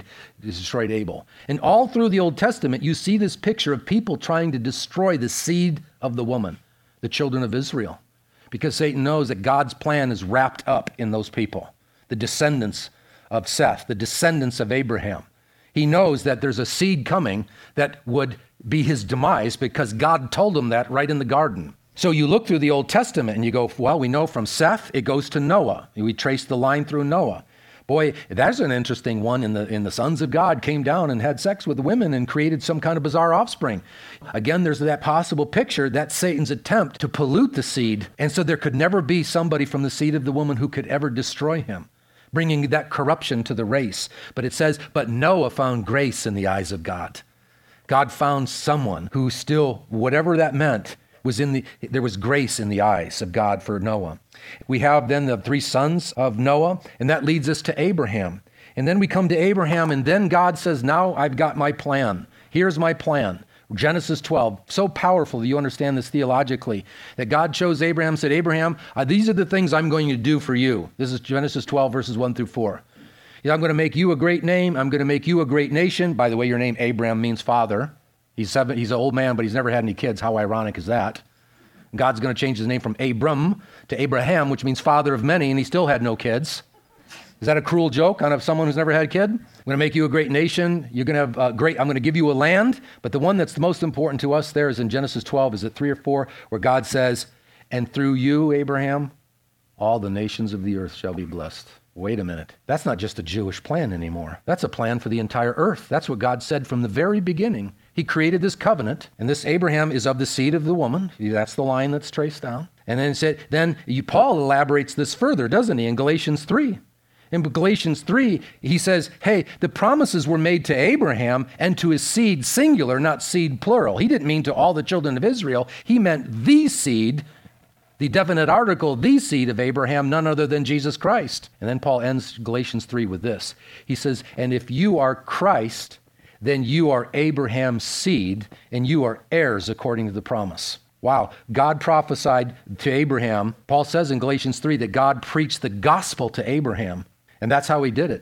Abel. And all through the Old Testament, you see this picture of people trying to destroy the seed of the woman, the children of Israel, because Satan knows that God's plan is wrapped up in those people, the descendants of Seth, the descendants of Abraham. He knows that there's a seed coming that would be his demise because God told him that right in the garden. So you look through the Old Testament and you go, well, we know from Seth, it goes to Noah. We trace the line through Noah. Boy, that's an interesting one. In the sons of God came down and had sex with women and created some kind of bizarre offspring. Again, there's that possible picture. That's Satan's attempt to pollute the seed. And so there could never be somebody from the seed of the woman who could ever destroy him, bringing that corruption to the race. But it says, but Noah found grace in the eyes of God. God found someone who still, whatever that meant, there was grace in the eyes of God for Noah. We have then the three sons of Noah, and that leads us to Abraham. And then we come to Abraham, and then God says, now I've got my plan. Here's my plan. Genesis 12, so powerful that you understand this theologically, that God chose Abraham, said, Abraham, these are the things I'm going to do for you. This is Genesis 12, verses 1 through 4. I'm going to make you a great name. I'm going to make you a great nation. By the way, your name Abram means father. He's an old man, but he's never had any kids. How ironic is that? God's going to change his name from Abram to Abraham, which means father of many, and he still had no kids. Is that a cruel joke on someone who's never had a kid? I'm going to make you a great nation. You're going to have I'm going to give you a land. But the one that's the most important to us there is in Genesis 12, is it 3 or 4, where God says, and through you, Abraham, all the nations of the earth shall be blessed. Wait a minute. That's not just a Jewish plan anymore. That's a plan for the entire earth. That's what God said from the very beginning. He created this covenant, and this Abraham is of the seed of the woman. That's the line that's traced down. And then it said, Paul elaborates this further, doesn't he, in Galatians 3. In Galatians 3, he says, hey, the promises were made to Abraham and to his seed, singular, not seed plural. He didn't mean to all the children of Israel. He meant the seed, the definite article, the seed of Abraham, none other than Jesus Christ. And then Paul ends Galatians 3 with this. He says, and if you are Christ, then you are Abraham's seed, and you are heirs according to the promise. Wow, God prophesied to Abraham. Paul says in Galatians 3 that God preached the gospel to Abraham, and that's how he did it.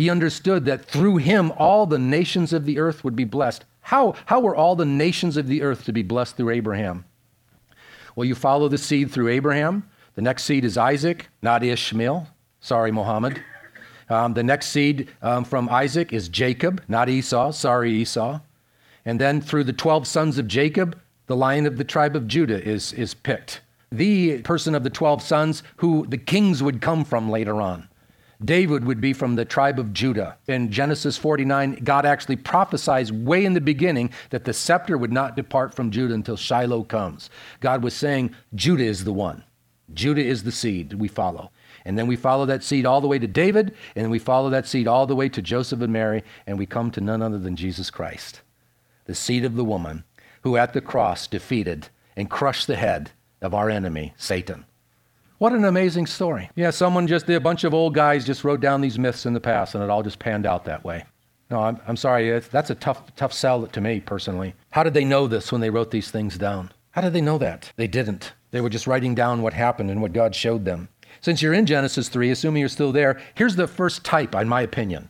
He understood that through him, all the nations of the earth would be blessed. How were all the nations of the earth to be blessed through Abraham? Well, you follow the seed through Abraham. The next seed is Isaac, not Ishmael. Sorry, Muhammad. The next seed from Isaac is Jacob, not Esau. Sorry, Esau. And then through the 12 sons of Jacob, the Lion of the tribe of Judah is picked. The person of the 12 sons who the kings would come from later on. David would be from the tribe of Judah. In Genesis 49, God actually prophesies way in the beginning that the scepter would not depart from Judah until Shiloh comes. God was saying, Judah is the one. Judah is the seed we follow. And then we follow that seed all the way to David, and we follow that seed all the way to Joseph and Mary, and we come to none other than Jesus Christ, the seed of the woman who at the cross defeated and crushed the head of our enemy, Satan. What an amazing story. Yeah, a bunch of old guys just wrote down these myths in the past, and it all just panned out that way. No, I'm sorry. That's a tough sell to me, personally. How did they know this when they wrote these things down? How did they know that? They didn't. They were just writing down what happened and what God showed them. Since you're in Genesis 3, assuming you're still there, here's the first type, in my opinion.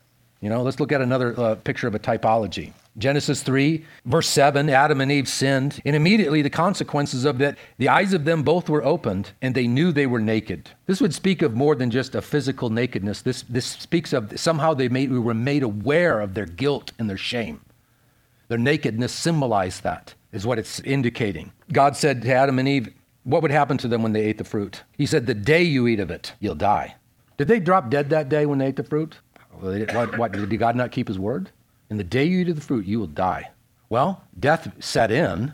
Let's look at another picture of a typology. Genesis 3, verse 7, Adam and Eve sinned, and immediately the consequences of that, the eyes of them both were opened, and they knew they were naked. This would speak of more than just a physical nakedness. This speaks of somehow we were made aware of their guilt and their shame. Their nakedness symbolized that, is what it's indicating. God said to Adam and Eve, what would happen to them when they ate the fruit? He said, the day you eat of it, you'll die. Did they drop dead that day when they ate the fruit? What, did God not keep his word? In the day you eat of the fruit, you will die. Well, death set in.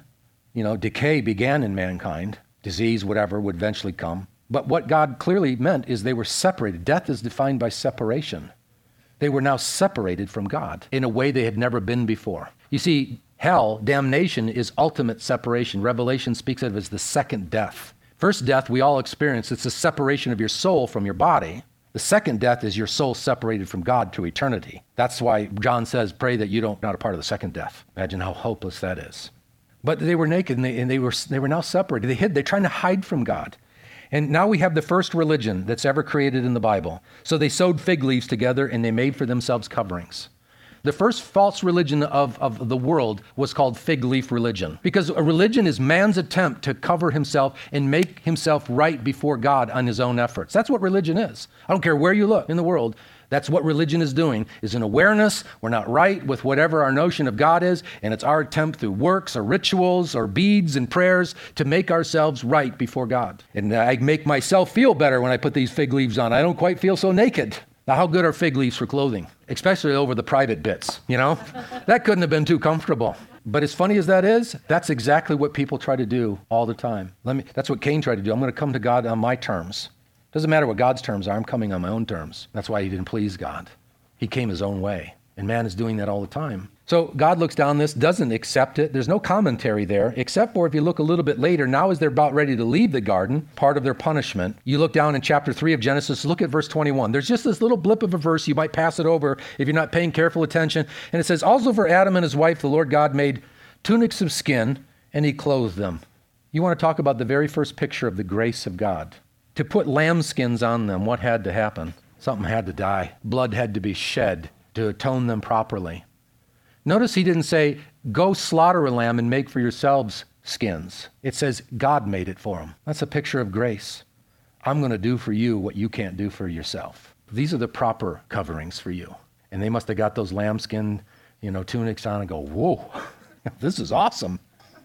Decay began in mankind. Disease, whatever, would eventually come. But what God clearly meant is they were separated. Death is defined by separation. They were now separated from God in a way they had never been before. You see, hell, damnation, is ultimate separation. Revelation speaks of it as the second death. First death we all experience. It's the separation of your soul from your body. The second death is your soul separated from God to eternity. That's why John says, pray that you not a part of the second death. Imagine how hopeless that is. But they were naked and they were now separated. They hid. They're trying to hide from God. And now we have the first religion that's ever created in the Bible. So they sewed fig leaves together and they made for themselves coverings. The first false religion of the world was called fig leaf religion, because a religion is man's attempt to cover himself and make himself right before God on his own efforts. That's what religion is. I don't care where you look in the world. That's what religion is doing, is an awareness. We're not right with whatever our notion of God is, and it's our attempt through works or rituals or beads and prayers to make ourselves right before God. And I make myself feel better when I put these fig leaves on. I don't quite feel so naked. Now, how good are fig leaves for clothing? Especially over the private bits, That couldn't have been too comfortable. But as funny as that is, that's exactly what people try to do all the time. That's what Cain tried to do. I'm going to come to God on my terms. Doesn't matter what God's terms are. I'm coming on my own terms. That's why he didn't please God. He came his own way. And man is doing that all the time. So God looks down this, doesn't accept it. There's no commentary there, except for if you look a little bit later, now as they're about ready to leave the garden, part of their punishment, you look down in chapter 3 of Genesis, look at verse 21. There's just this little blip of a verse. You might pass it over if you're not paying careful attention. And it says, also for Adam and his wife, the Lord God made tunics of skin, and he clothed them. You want to talk about the very first picture of the grace of God. To put lamb skins on them, what had to happen? Something had to die. Blood had to be shed to atone them properly. Notice he didn't say, go slaughter a lamb and make for yourselves skins. It says God made it for them. That's a picture of grace. I'm going to do for you what you can't do for yourself. These are the proper coverings for you. And they must have got those lambskin, tunics on and go, whoa, this is awesome.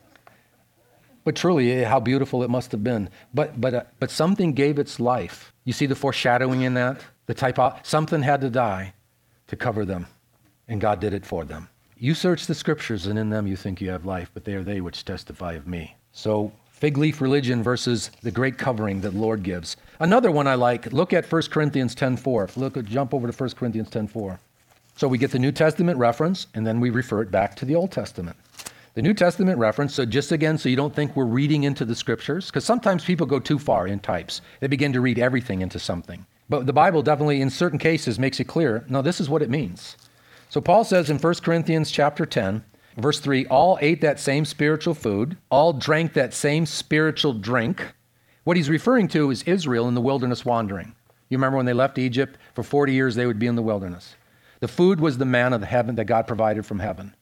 But truly, how beautiful it must have been. But something gave its life. You see the foreshadowing in that? Something had to die to cover them, and God did it for them. You search the scriptures, and in them you think you have life, but they are they which testify of me. So fig leaf religion versus the great covering that the Lord gives. Another one I like, look at 1 Corinthians 10:4. Jump over to 1 Corinthians 10:4. So we get the New Testament reference, and then we refer it back to the Old Testament. The New Testament reference, so just again, so you don't think we're reading into the scriptures, because sometimes people go too far in types. They begin to read everything into something. But the Bible definitely, in certain cases, makes it clear, no, this is what it means. So Paul says in 1 Corinthians chapter 10, verse 3, all ate that same spiritual food, all drank that same spiritual drink. What he's referring to is Israel in the wilderness wandering. You remember when they left Egypt? For 40 years they would be in the wilderness. The food was the manna of heaven that God provided from heaven.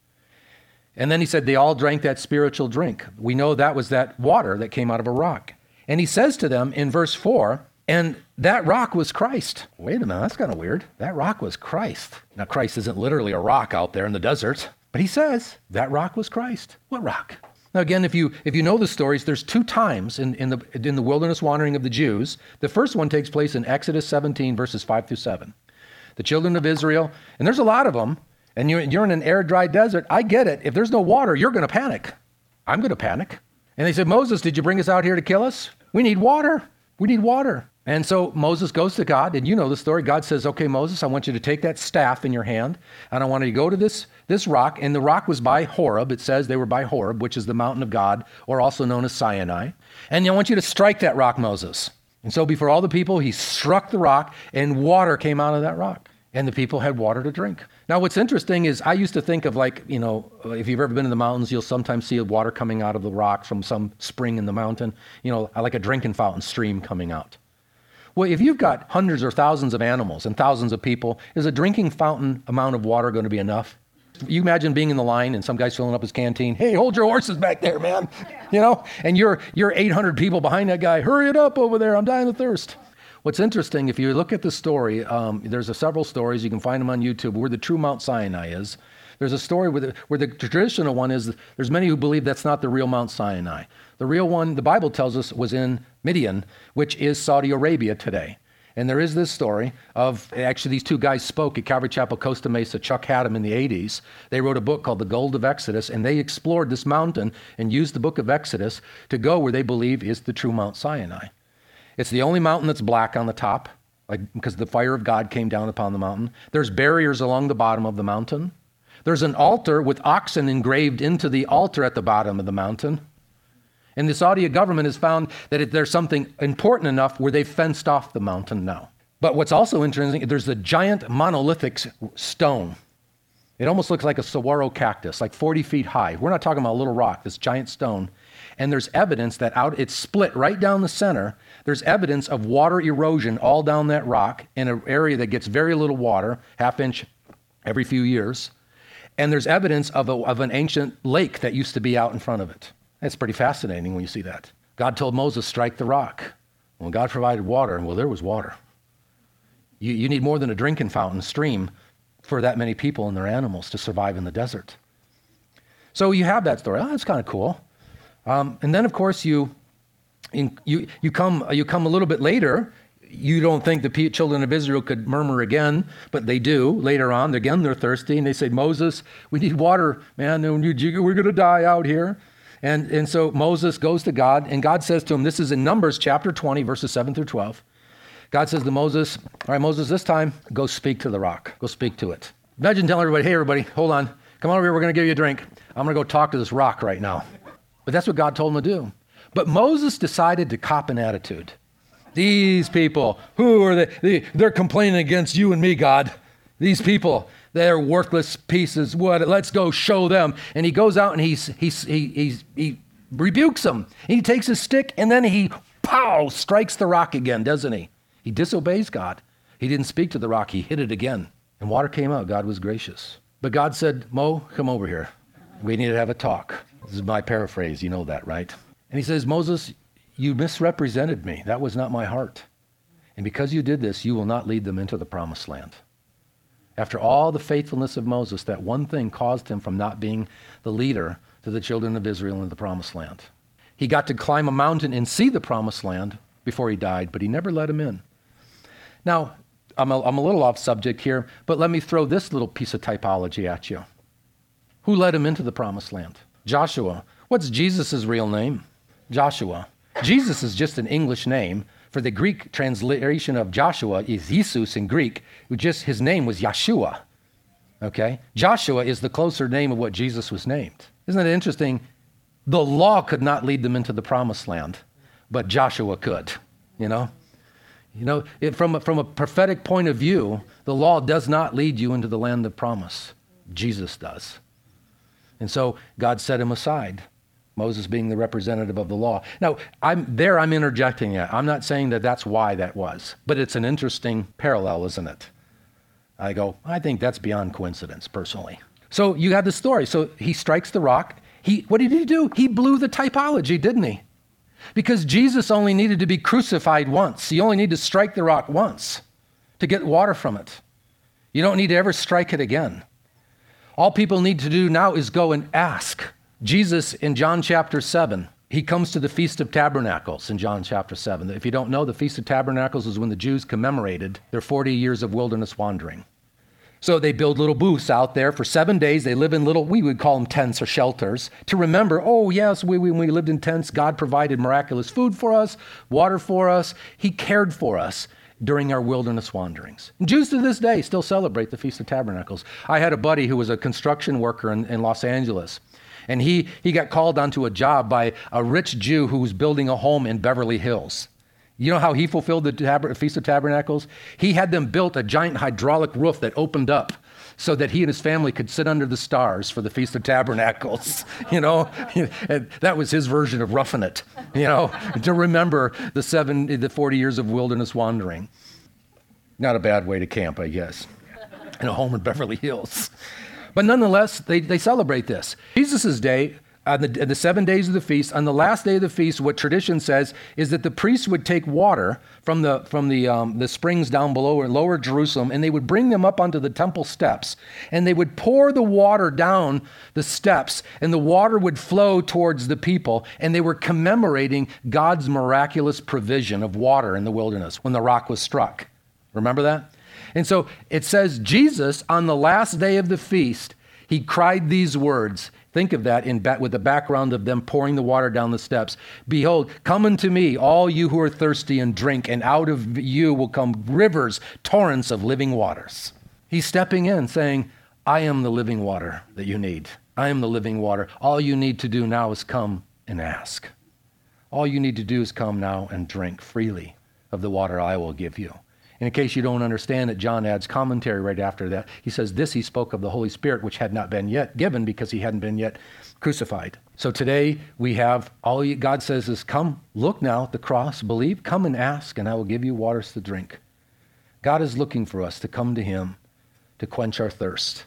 And then he said they all drank that spiritual drink. We know that was that water that came out of a rock. And he says to them in verse 4, and that rock was Christ. Wait a minute, that's kind of weird. That rock was Christ. Now, Christ isn't literally a rock out there in the desert, but he says that rock was Christ. What rock? Now, again, if you know the stories, there's 2 times in the wilderness wandering of the Jews. The first one takes place in Exodus 17, verses 5 through 7. The children of Israel, and there's a lot of them, and you're in an arid, dry desert. I get it. If there's no water, you're going to panic. I'm going to panic. And they said, Moses, did you bring us out here to kill us? We need water. We need water. And so Moses goes to God, and you know the story. God says, okay, Moses, I want you to take that staff in your hand, and I want you to go to this rock, and the rock was by Horeb. It says they were by Horeb, which is the mountain of God, or also known as Sinai. And I want you to strike that rock, Moses. And so before all the people, he struck the rock, and water came out of that rock, and the people had water to drink. Now, what's interesting is I used to think of if you've ever been in the mountains, you'll sometimes see water coming out of the rock from some spring in the mountain, like a drinking fountain stream coming out. Well, if you've got hundreds or thousands of animals and thousands of people, is a drinking fountain amount of water going to be enough? You imagine being in the line and some guy's filling up his canteen. Hey, hold your horses back there, man. And you're 800 people behind that guy. Hurry it up over there. I'm dying of thirst. What's interesting, if you look at the story, there's several stories. You can find them on YouTube where the true Mount Sinai is. There's a story where the traditional one is, there's many who believe that's not the real Mount Sinai. The real one, the Bible tells us, was in Midian, which is Saudi Arabia today. And there is this story of, actually these 2 guys spoke at Calvary Chapel, Costa Mesa. Chuck had them in the 80s. They wrote a book called The Gold of Exodus, and they explored this mountain and used the book of Exodus to go where they believe is the true Mount Sinai. It's the only mountain that's black on the top, because the fire of God came down upon the mountain. There's barriers along the bottom of the mountain. There's an altar with oxen engraved into the altar at the bottom of the mountain. And the Saudi government has found that there's something important enough where they've fenced off the mountain now. But what's also interesting, there's a giant monolithic stone. It almost looks like a saguaro cactus, like 40 feet high. We're not talking about a little rock, this giant stone. And there's evidence that it's split right down the center. There's evidence of water erosion all down that rock in an area that gets very little water, ½ inch every few years. And there's evidence of an ancient lake that used to be out in front of it. It's pretty fascinating when you see that. God told Moses, strike the rock. When God provided water, well, there was water. You need more than a drinking fountain stream for that many people and their animals to survive in the desert. So you have that story. Oh, that's kind of cool. And then, of course, you come a little bit later. You don't think the children of Israel could murmur again, but they do later on. Again, they're thirsty, and they say, Moses, we need water, man. We're going to die out here. And so Moses goes to God, and God says to him, this is in Numbers chapter 20, verses 7 through 12. God says to Moses, all right, Moses, this time, go speak to the rock. Go speak to it. Imagine telling everybody, hey, everybody, hold on. Come on over here. We're going to give you a drink. I'm going to go talk to this rock right now. But that's what God told him to do. But Moses decided to cop an attitude. These people, who are they? They're complaining against you and me, God. These people, they're worthless pieces. What? Let's go show them. And he goes out and he rebukes them. He takes his stick and then he, pow, strikes the rock again, doesn't he? He disobeys God. He didn't speak to the rock. He hit it again. And water came out. God was gracious. But God said, Mo, come over here. We need to have a talk. This is my paraphrase. You know that, right? And he says, Moses, you misrepresented me. That was not my heart. And because you did this, you will not lead them into the promised land. After all the faithfulness of Moses, that one thing caused him from not being the leader to the children of Israel in the promised land. He got to climb a mountain and see the promised land before he died, but he never let him in. Now, I'm a little off subject here, but let me throw this little piece of typology at you. Who led him into the promised land? Joshua. What's Jesus' real name? Joshua. Jesus is just an English name. For the Greek translation of Joshua is Jesus in Greek. His name was Yeshua. Okay? Joshua is the closer name of what Jesus was named. Isn't that interesting? The law could not lead them into the promised land, but Joshua could, from a prophetic point of view, the law does not lead you into the land of promise. Jesus does. And so God set him aside. Moses being the representative of the law. Now, I'm interjecting it. I'm not saying that that's why that was, but it's an interesting parallel, isn't it? I think that's beyond coincidence, personally. So you have the story. So he strikes the rock. What did he do? He blew the typology, didn't he? Because Jesus only needed to be crucified once. You only need to strike the rock once to get water from it. You don't need to ever strike it again. All people need to do now is go and ask. Jesus, in John chapter 7, he comes to the Feast of Tabernacles in John chapter 7. If you don't know, the Feast of Tabernacles is when the Jews commemorated their 40 years of wilderness wandering. So they build little booths out there for 7 days. They live in little, we would call them tents or shelters, to remember, oh yes, when we lived in tents, God provided miraculous food for us, water for us. He cared for us during our wilderness wanderings. And Jews to this day still celebrate the Feast of Tabernacles. I had a buddy who was a construction worker in Los Angeles, and he got called onto a job by a rich Jew who was building a home in Beverly Hills. You know how he fulfilled the Feast of Tabernacles? He had them built a giant hydraulic roof that opened up so that he and his family could sit under the stars for the Feast of Tabernacles. And that was his version of roughing it, to remember the 40 years of wilderness wandering. Not a bad way to camp, I guess, in a home in Beverly Hills. But nonetheless, they celebrate this. Jesus' day, on the 7 days of the feast, on the last day of the feast, what tradition says is that the priests would take water from the springs down below in Lower Jerusalem, and they would bring them up onto the temple steps, and they would pour the water down the steps, and the water would flow towards the people, and they were commemorating God's miraculous provision of water in the wilderness when the rock was struck. Remember that? And so it says Jesus, on the last day of the feast, he cried these words. Think of that with the background of them pouring the water down the steps. Behold, come unto me, all you who are thirsty, and drink, and out of you will come rivers, torrents of living waters. He's stepping in saying, I am the living water that you need. I am the living water. All you need to do now is come and ask. All you need to do is come now and drink freely of the water I will give you. And in case you don't understand it, John adds commentary right after that. He says, this he spoke of the Holy Spirit, which had not been yet given because he hadn't been yet crucified. So today we have God says is, come, look now at the cross, believe, come and ask, and I will give you waters to drink. God is looking for us to come to him to quench our thirst.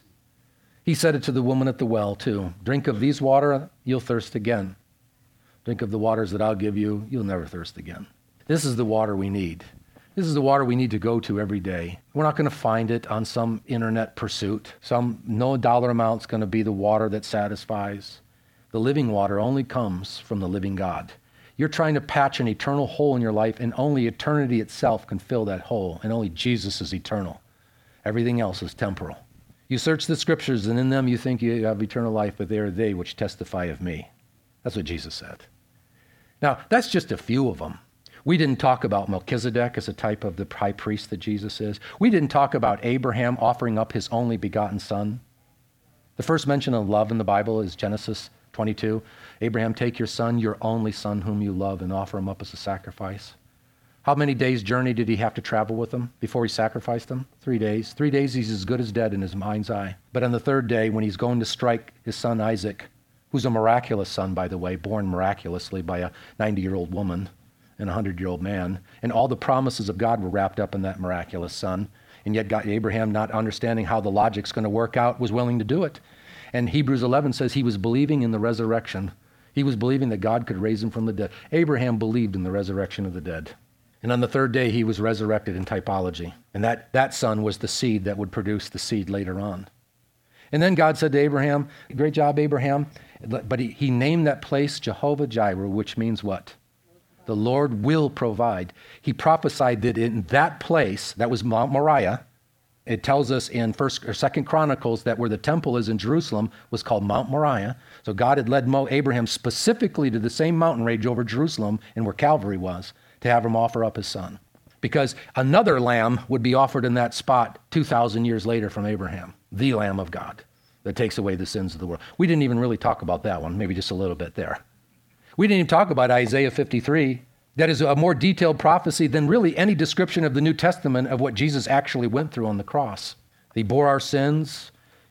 He said it to the woman at the well too. Drink of these water, you'll thirst again. Drink of the waters that I'll give you, you'll never thirst again. This is the water we need. This is the water we need to go to every day. We're not going to find it on some internet pursuit. No dollar amount's going to be the water that satisfies. The living water only comes from the living God. You're trying to patch an eternal hole in your life, and only eternity itself can fill that hole, and only Jesus is eternal. Everything else is temporal. You search the scriptures, and in them you think you have eternal life, but they are they which testify of me. That's what Jesus said. Now, that's just a few of them. We didn't talk about Melchizedek as a type of the high priest that Jesus is. We didn't talk about Abraham offering up his only begotten son. The first mention of love in the Bible is Genesis 22. Abraham, take your son, your only son whom you love, and offer him up as a sacrifice. How many days' journey did he have to travel with him before he sacrificed him? 3 days. 3 days he's as good as dead in his mind's eye. But on the third day, when he's going to strike his son Isaac, who's a miraculous son, by the way, born miraculously by a 90-year-old woman, and a 100-year-old man, and all the promises of God were wrapped up in that miraculous son. And yet Abraham, not understanding how the logic's going to work out, was willing to do it. And Hebrews 11 says he was believing in the resurrection. He was believing that God could raise him from the dead. Abraham believed in the resurrection of the dead. And on the third day, he was resurrected in typology. And that son was the seed that would produce the seed later on. And then God said to Abraham, great job, Abraham. But he named that place Jehovah Jireh, which means what? The Lord will provide. He prophesied that in that place, that was Mount Moriah, it tells us in 1st or 2nd Chronicles that where the temple is in Jerusalem was called Mount Moriah. So God had led Abraham specifically to the same mountain range over Jerusalem and where Calvary was to have him offer up his son. Because another lamb would be offered in that spot 2,000 years later from Abraham, the Lamb of God that takes away the sins of the world. We didn't even really talk about that one, maybe just a little bit there. We didn't even talk about Isaiah 53. That is a more detailed prophecy than really any description of the New Testament of what Jesus actually went through on the cross. He bore our sins.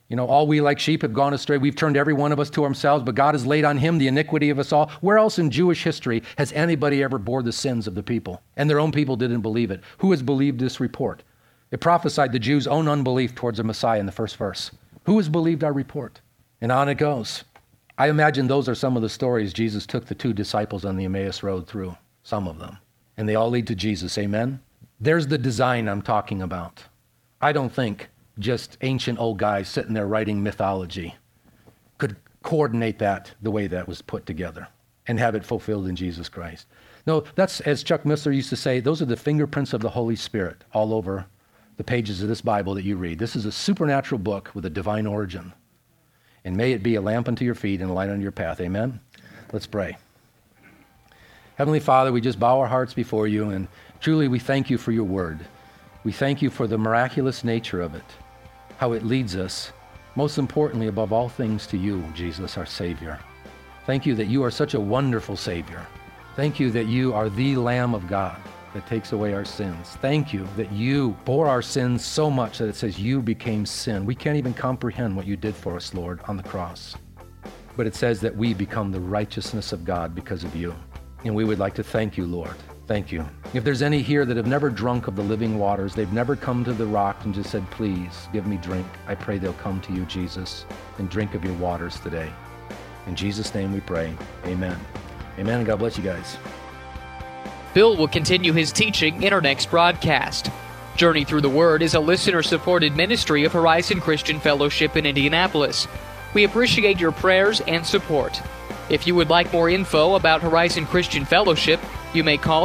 All we like sheep have gone astray. We've turned every one of us to ourselves, but God has laid on him the iniquity of us all. Where else in Jewish history has anybody ever bore the sins of the people? And their own people didn't believe it. Who has believed this report? It prophesied the Jews' own unbelief towards the Messiah in the first verse. Who has believed our report? And on it goes. I imagine those are some of the stories Jesus took the 2 disciples on the Emmaus Road through, some of them. And they all lead to Jesus, amen? There's the design I'm talking about. I don't think just ancient old guys sitting there writing mythology could coordinate that the way that was put together and have it fulfilled in Jesus Christ. No, that's, as Chuck Missler used to say, those are the fingerprints of the Holy Spirit all over the pages of this Bible that you read. This is a supernatural book with a divine origin. And may it be a lamp unto your feet and a light unto your path. Amen? Let's pray. Heavenly Father, we just bow our hearts before you, and truly we thank you for your word. We thank you for the miraculous nature of it, how it leads us, most importantly above all things, to you, Jesus, our Savior. Thank you that you are such a wonderful Savior. Thank you that you are the Lamb of God that takes away our sins. Thank you that you bore our sins so much that it says you became sin. We can't even comprehend what you did for us, Lord, on the cross. But it says that we become the righteousness of God because of you. And we would like to thank you, Lord. Thank you. If there's any here that have never drunk of the living waters, they've never come to the rock and just said, please give me drink, I pray they'll come to you, Jesus, and drink of your waters today. In Jesus' name we pray. Amen. Amen, and God bless you guys. Bill will continue his teaching in our next broadcast. Journey Through the Word is a listener-supported ministry of Horizon Christian Fellowship in Indianapolis. We appreciate your prayers and support. If you would like more info about Horizon Christian Fellowship, you may call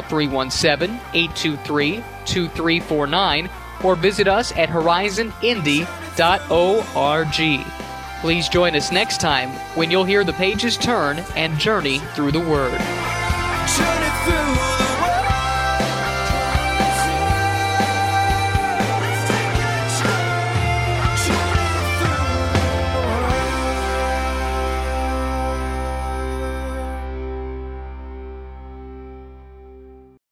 317-823-2349 or visit us at horizonindy.org. Please join us next time when you'll hear the pages turn and journey through the Word. Journey through